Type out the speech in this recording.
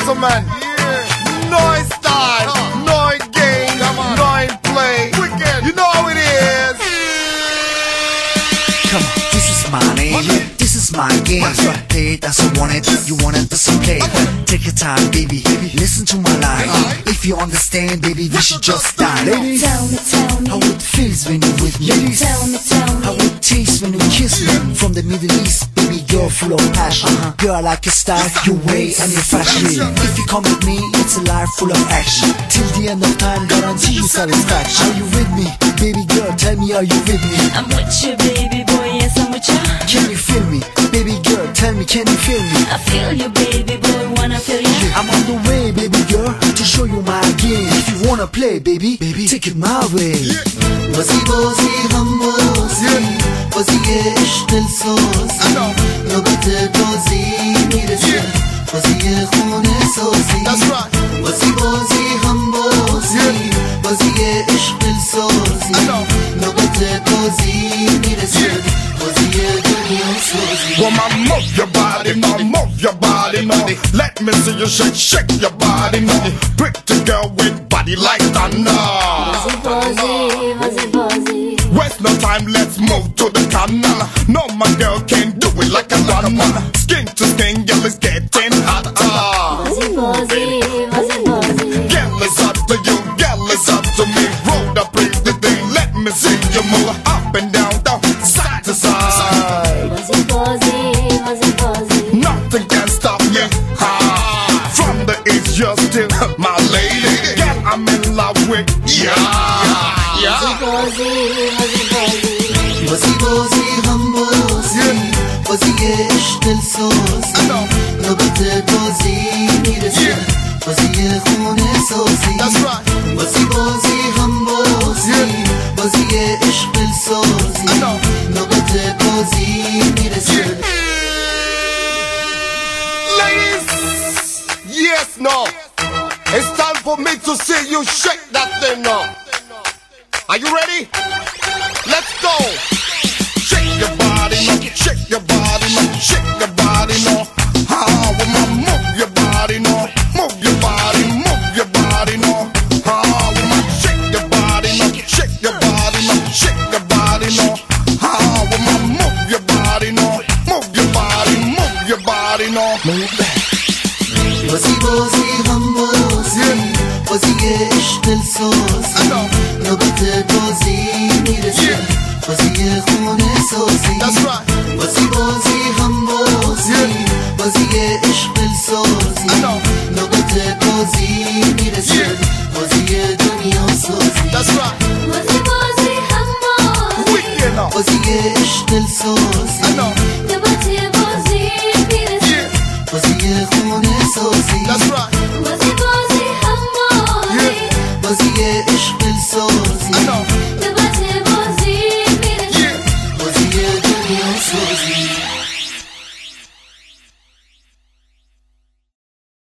gentlemen. No style, no game, no play. You know how it is. Come on, this is my name, this is my game. Play it as you want it, that's okay. Take your time, baby, listen to my line. If you understand, baby, we should just die. Ladies, tell me how it feels when you're with me. Ladies, tell me how it tastes when you kiss me. From the Middle East, baby, you're full of passion. Girl, like your style, your way and your fashion. If you come with me, it's a life full of action. Till the end of time, guarantee you satisfaction. Are you with me, baby girl? Tell me, are you with me? I'm with you, baby boy, yes I'm with you. Can you feel me, baby girl? Tell me, can you feel me? I feel you, baby boy, wanna feel you. I'm on the way, baby girl, to show you my game. If you wanna play, baby, take it my way. بازی بازی هم بازی بازی عشق دلسوزی نوبت بازی میرسه بازی خونه سازی بازی بازی هم بازی بازی عشق دلسوزی نوبت بازی میرسه بازی دنیا سازی Woman, move your body now, move your body now. Let me see you shake, shake your body now. Pretty girl with body like thunder. Waste no time, let's move to the canal. No, my girl can't do it like a runner. Skin to skin, girl is getting hotter. Girl is up to you, girl is up to me. Roll the pretty thing, let me see you move up and down, down, side to side. Nothing can stop me. From the east, you're still my lady. Girl, I'm in love with ya. بازی بازی هم بازی بازی عشق دلسوزی نوبت بازی میرسه بازی خونه سازی بازی بازی هم بازی بازی عشق دلسوزی نوبت بازی میرسه. Ladies, yes, no. It's time for me to see you shake that thing now. Are you ready? Let's go. Shake your body now, shake your body now, shake your body now. Woman, move your body now, move your body, move your body now. Woman, shake your body now, shake your body now, shake your body now. Woman, move your body now, move your body, move your body now. Move that. بازی بازی هم بازی بازی عشق دلسوزی نوبت بازی میرسه بازی خونه سازی بازی بازی هم بازی بازی عشق دلسوزی نوبت بازی میرسه بازی دنیا سازی بازی بازی هم بازی بازی عشق دلسوزی نوبت بازی میرسه بازی خونه سازی بازی بازی هم بازی بازی عشق دلسوزی